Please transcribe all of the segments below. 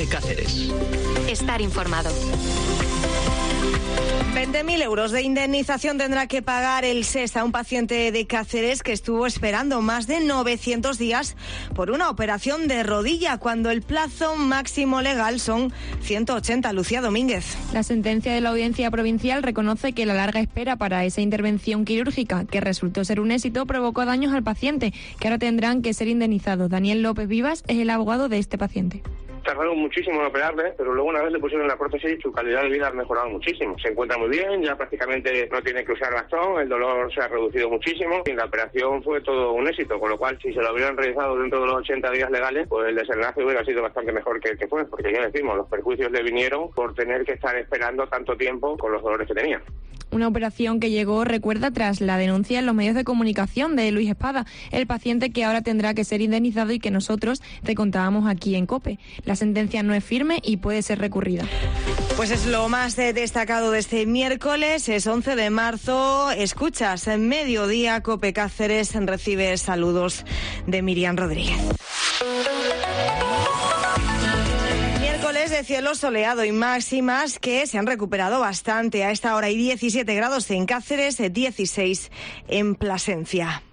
COPE Cáceres. Estar informado. 20.000 euros de indemnización tendrá que pagar el SES a un paciente de Cáceres que estuvo esperando más de 900 días por una operación de rodilla, cuando el plazo máximo legal son 180. Lucía Domínguez. La sentencia de la Audiencia Provincial reconoce que la larga espera para esa intervención quirúrgica, que resultó ser un éxito, provocó daños al paciente, que ahora tendrán que ser indemnizados. Daniel López Vivas es el abogado de este paciente. Tardaron muchísimo en operarle, pero luego una vez le pusieron la prótesis, su calidad de vida ha mejorado muchísimo. Se encuentra muy bien, ya prácticamente no tiene que usar bastón, el dolor se ha reducido muchísimo y la operación fue todo un éxito, con lo cual si se lo hubieran realizado dentro de los 80 días legales, pues el desenlace hubiera sido bastante mejor que el que fue, porque ya decimos, los perjuicios le vinieron por tener que estar esperando tanto tiempo con los dolores que tenía. Una operación que llegó, recuerda, tras la denuncia en los medios de comunicación de Luis Espada, el paciente que ahora tendrá que ser indemnizado y que nosotros te contábamos aquí en COPE. La sentencia no es firme y puede ser recurrida. Pues es lo más destacado de este miércoles, es 11 de marzo. Escuchas en Mediodía COPE Cáceres, recibes saludos de Miriam Rodríguez. De cielo soleado y máximas que se han recuperado bastante. A esta hora hay 17 grados en Cáceres, 16 en Plasencia.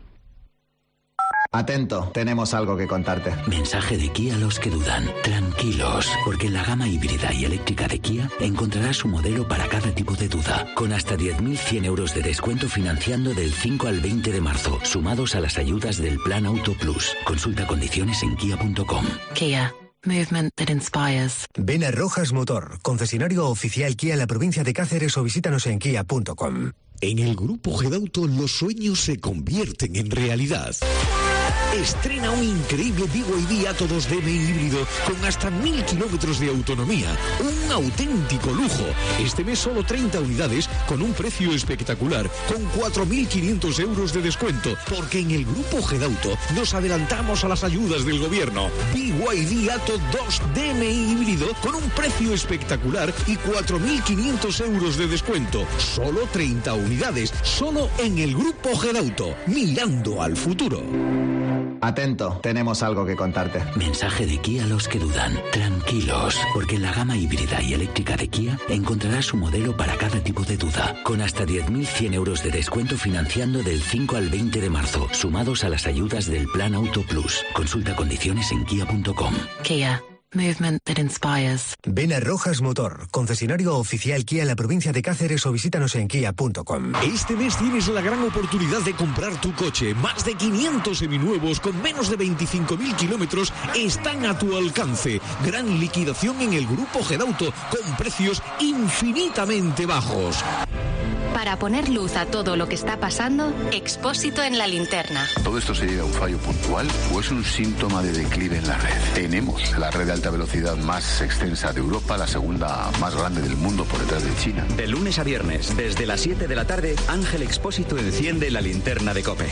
Atento, tenemos algo que contarte. Mensaje de Kia a los que dudan. Tranquilos, porque en la gama híbrida y eléctrica de Kia encontrarás su modelo para cada tipo de duda, con hasta 10.100 euros de descuento financiando del 5 al 20 de marzo, sumados a las ayudas del Plan Auto Plus. Consulta condiciones en kia.com. Kia. Movement that inspires. Ven a Rojas Motor, concesionario oficial Kia en la provincia de Cáceres, o visítanos en kia.com. En el Grupo Gedauto los sueños se convierten en realidad. Estrena un increíble BYD Atto 2DM híbrido con hasta 1.000 kilómetros de autonomía. Un auténtico lujo. Este mes solo 30 unidades con un precio espectacular, con 4.500 euros de descuento. Porque en el Grupo Gedauto nos adelantamos a las ayudas del gobierno. BYD Atto 2DM híbrido con un precio espectacular y 4.500 euros de descuento. Solo 30 unidades, solo en el Grupo Gedauto. Mirando al futuro. Atento, tenemos algo que contarte. Mensaje de Kia a los que dudan. Tranquilos, porque en la gama híbrida y eléctrica de Kia encontrarás su modelo para cada tipo de duda, con hasta 10.100 euros de descuento financiando del 5 al 20 de marzo, sumados a las ayudas del Plan Auto Plus. Consulta condiciones en kia.com. Kia. Movement that inspires. Ven a Rojas Motor, concesionario oficial Kia en la provincia de Cáceres, o visítanos en kia.com. Este mes tienes la gran oportunidad de comprar tu coche. Más de 500 seminuevos con menos de 25.000 kilómetros están a tu alcance. Gran liquidación en el Grupo Gedauto con precios infinitamente bajos. Para poner luz a todo lo que está pasando, Expósito en la linterna. ¿Todo esto se debe a un fallo puntual o es un síntoma de declive en la red? Tenemos la red de alta velocidad más extensa de Europa, la segunda más grande del mundo por detrás de China. De lunes a viernes, desde las 7 de la tarde, Ángel Expósito enciende la linterna de COPE.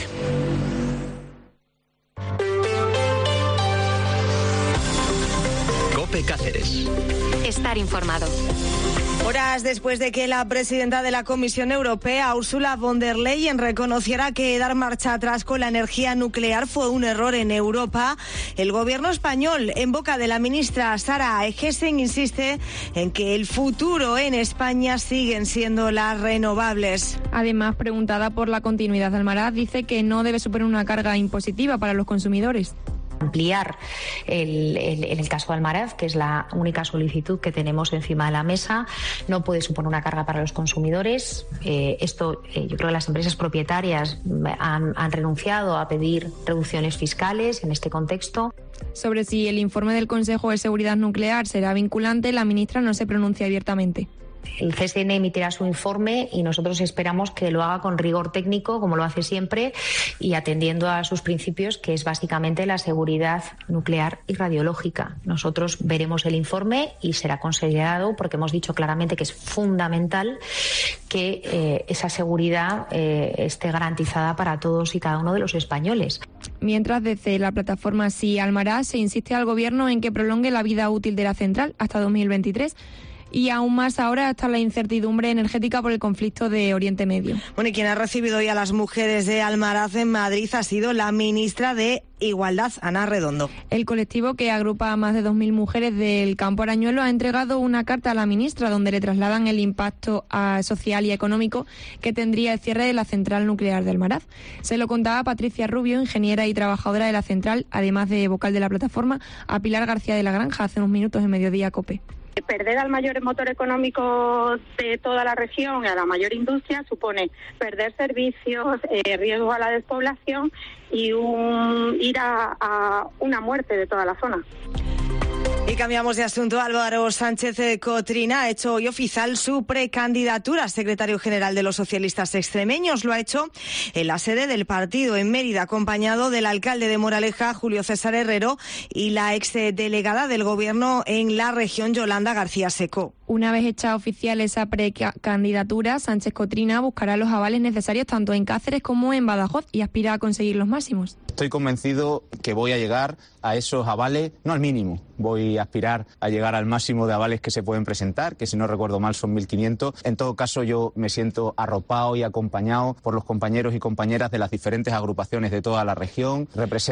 COPE Cáceres. Estar informado. Horas después de que la presidenta de la Comisión Europea, Ursula von der Leyen, reconociera que dar marcha atrás con la energía nuclear fue un error en Europa, el gobierno español, en boca de la ministra Sara Eggesen, insiste en que el futuro en España siguen siendo las renovables. Además, preguntada por la continuidad del Almaraz, dice que no debe suponer una carga impositiva para los consumidores. Ampliar el caso de Almaraz, que es la única solicitud que tenemos encima de la mesa, no puede suponer una carga para los consumidores. Yo creo que las empresas propietarias han renunciado a pedir reducciones fiscales en este contexto. Sobre si el informe del Consejo de Seguridad Nuclear será vinculante, la ministra no se pronuncia abiertamente. El CSN emitirá su informe y nosotros esperamos que lo haga con rigor técnico, como lo hace siempre, y atendiendo a sus principios, que es básicamente la seguridad nuclear y radiológica. Nosotros veremos el informe y será considerado, porque hemos dicho claramente que es fundamental que esa seguridad esté garantizada para todos y cada uno de los españoles. Mientras, desde la plataforma Sí Almaraz se insiste al Gobierno en que prolongue la vida útil de la central hasta 2023. Y aún más ahora está la incertidumbre energética por el conflicto de Oriente Medio. Bueno, y quien ha recibido hoy a las mujeres de Almaraz en Madrid ha sido la ministra de Igualdad, Ana Redondo. El colectivo, que agrupa a más de 2.000 mujeres del campo arañuelo, ha entregado una carta a la ministra donde le trasladan el impacto social y económico que tendría el cierre de la central nuclear de Almaraz. Se lo contaba Patricia Rubio, ingeniera y trabajadora de la central, además de vocal de la plataforma, a Pilar García de la Granja hace unos minutos en Mediodía COPE. Perder al mayor motor económico de toda la región y a la mayor industria supone perder servicios, riesgo a la despoblación y ir a una muerte de toda la zona. Y cambiamos de asunto. Álvaro Sánchez Cotrina ha hecho hoy oficial su precandidatura a secretario general de los socialistas extremeños. Lo ha hecho en la sede del partido en Mérida, acompañado del alcalde de Moraleja, Julio César Herrero, y la exdelegada del Gobierno en la región, Yolanda García Secó. Una vez hecha oficial esa precandidatura, Sánchez Cotrina buscará los avales necesarios tanto en Cáceres como en Badajoz y aspira a conseguir los máximos. Estoy convencido que voy a llegar a esos avales, no al mínimo, voy a aspirar a llegar al máximo de avales que se pueden presentar, que si no recuerdo mal son 1.500. En todo caso, yo me siento arropado y acompañado por los compañeros y compañeras de las diferentes agrupaciones de toda la región.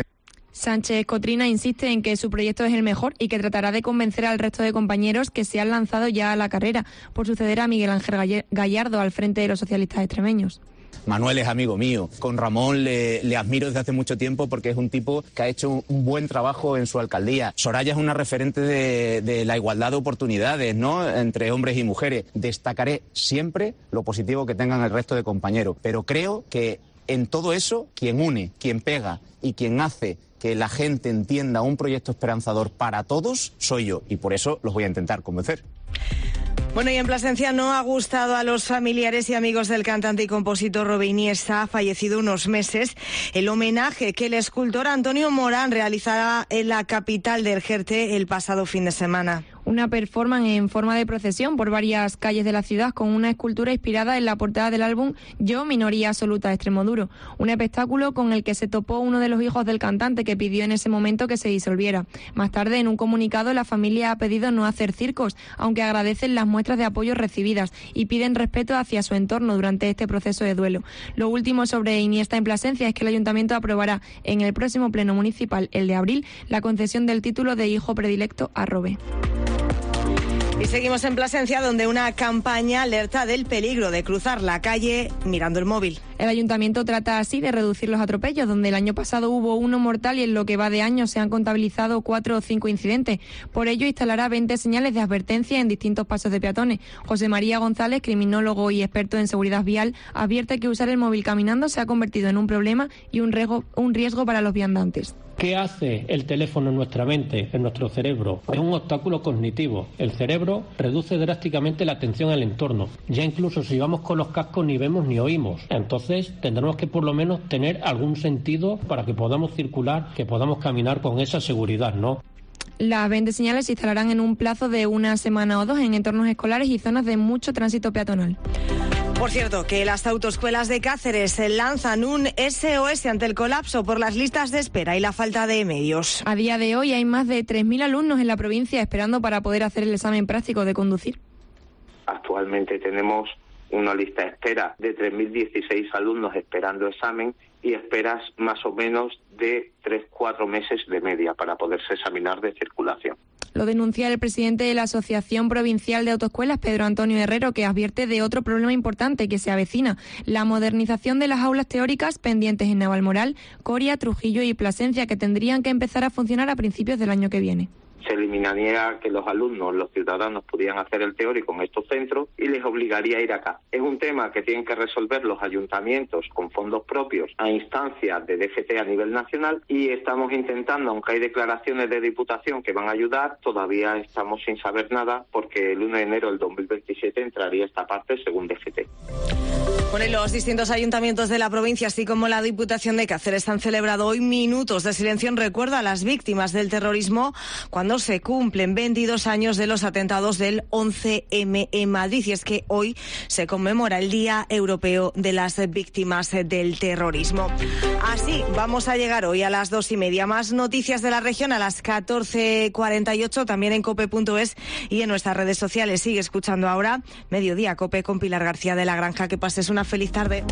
Sánchez Cotrina insiste en que su proyecto es el mejor y que tratará de convencer al resto de compañeros que se han lanzado ya a la carrera por suceder a Miguel Ángel Gallardo al frente de los socialistas extremeños. Manuel es amigo mío. Con Ramón le admiro desde hace mucho tiempo porque es un tipo que ha hecho un buen trabajo en su alcaldía. Soraya es una referente de la igualdad de oportunidades, ¿no?, entre hombres y mujeres. Destacaré siempre lo positivo que tengan el resto de compañeros, pero creo que en todo eso, quien une, quien pega y quien hace que la gente entienda un proyecto esperanzador para todos, soy yo, y por eso los voy a intentar convencer. Bueno, y en Plasencia no ha gustado a los familiares y amigos del cantante y compositor Robe Iniesta, fallecido unos meses, el homenaje que el escultor Antonio Morán realizará en la capital del Jerte el pasado fin de semana. Una performance en forma de procesión por varias calles de la ciudad con una escultura inspirada en la portada del álbum Yo, minoría absoluta de Extremoduro. Un espectáculo con el que se topó uno de los hijos del cantante, que pidió en ese momento que se disolviera. Más tarde, en un comunicado, la familia ha pedido no hacer circos, aunque agradecen las muestras de apoyo recibidas y piden respeto hacia su entorno durante este proceso de duelo. Lo último sobre Iniesta en Plasencia es que el Ayuntamiento aprobará en el próximo pleno municipal, el de abril, la concesión del título de hijo predilecto a Robe. Y seguimos en Plasencia, donde una campaña alerta del peligro de cruzar la calle mirando el móvil. El Ayuntamiento trata así de reducir los atropellos, donde el año pasado hubo uno mortal y en lo que va de año se han contabilizado 4 o 5 incidentes. Por ello, instalará 20 señales de advertencia en distintos pasos de peatones. José María González, criminólogo y experto en seguridad vial, advierte que usar el móvil caminando se ha convertido en un problema y un riesgo para los viandantes. ¿Qué hace el teléfono en nuestra mente, en nuestro cerebro? Es un obstáculo cognitivo. El cerebro reduce drásticamente la atención al entorno. Ya incluso si vamos con los cascos ni vemos ni oímos. Entonces tendremos que por lo menos tener algún sentido para que podamos circular, que podamos caminar con esa seguridad, ¿no? Las 20 señales se instalarán en un plazo de una semana o dos en entornos escolares y zonas de mucho tránsito peatonal. Por cierto, que las autoescuelas de Cáceres lanzan un SOS ante el colapso por las listas de espera y la falta de medios. A día de hoy hay más de 3.000 alumnos en la provincia esperando para poder hacer el examen práctico de conducir. Actualmente tenemos una lista de espera de 3.016 alumnos esperando examen y esperas más o menos de 3-4 meses de media para poderse examinar de circulación. Lo denuncia el presidente de la Asociación Provincial de Autoescuelas, Pedro Antonio Herrero, que advierte de otro problema importante que se avecina: la modernización de las aulas teóricas pendientes en Navalmoral, Coria, Trujillo y Plasencia, que tendrían que empezar a funcionar a principios del año que viene. Se eliminaría que los alumnos, los ciudadanos, pudieran hacer el teórico en estos centros y les obligaría a ir acá. Es un tema que tienen que resolver los ayuntamientos con fondos propios a instancias de DFT a nivel nacional y estamos intentando, aunque hay declaraciones de Diputación que van a ayudar, todavía estamos sin saber nada porque el 1 de enero del 2027 entraría esta parte según DFT. Bueno, los distintos ayuntamientos de la provincia, así como la Diputación de Cáceres, han celebrado hoy minutos de silencio en recuerdo a las víctimas del terrorismo cuando no se cumplen 22 años de los atentados del 11M en Madrid, y es que hoy se conmemora el Día Europeo de las Víctimas del Terrorismo. Así vamos a llegar hoy a las 2:30. Más noticias de la región a las 14:48, también en cope.es y en nuestras redes sociales. Sigue escuchando ahora Mediodía Cope con Pilar García de la Granja. Que pases una feliz tarde.